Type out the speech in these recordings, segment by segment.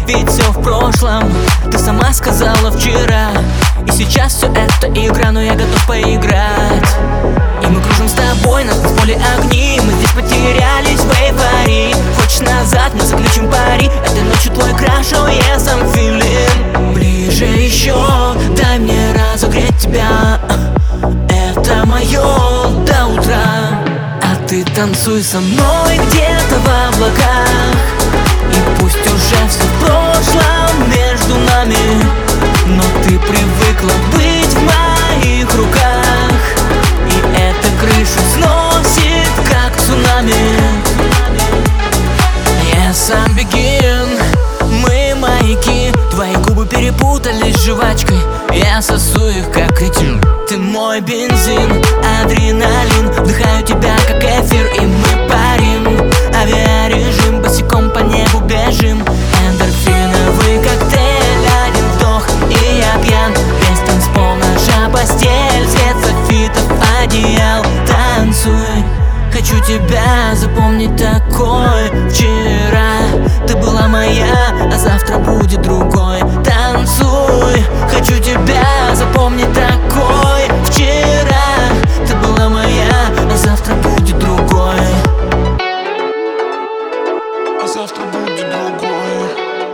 ведь все в прошлом. Ты сама сказала вчера, и сейчас все это игра, но я готов поиграть. И мы кружим с тобой на танцполе огни, мы здесь потерялись в эйфории. Хочешь назад, мы заключим пари, этой ночью твой краш, oh yes, I'm feeling. Ближе еще, дай мне разогреть тебя, это мое до утра. А ты танцуй со мной где-то в облаках, и пусть уже все в прошлом между нами, но ты привыкла быть в моих руках, и эта крышу сносит, как цунами. Я сам бегин, мы маяки, твои губы перепутались с жвачкой, я сосу их, как кретин. Ты мой бензин, адреналин, вдыхаю тебя, как эфир, и мы парим. Авиарежим, босиком по небу бежим, эндорфиновый коктейль, один вдох, и я пьян. Весь танцпол наша постель, свет софитов, одеял. Танцуй, хочу тебя запомнить такой. Вчера ты была моя, а завтра будет другой. Танцуй, хочу тебя запомнить такой. Вчера ты была моя, а завтра будет другой. А завтра будет другой.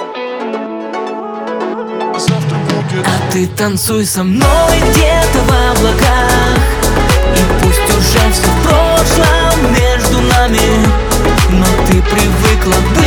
А завтра будет. А ты танцуй со мной где-то в облаках, и пусть уже все в прошлом между нами, но ты привыкла быть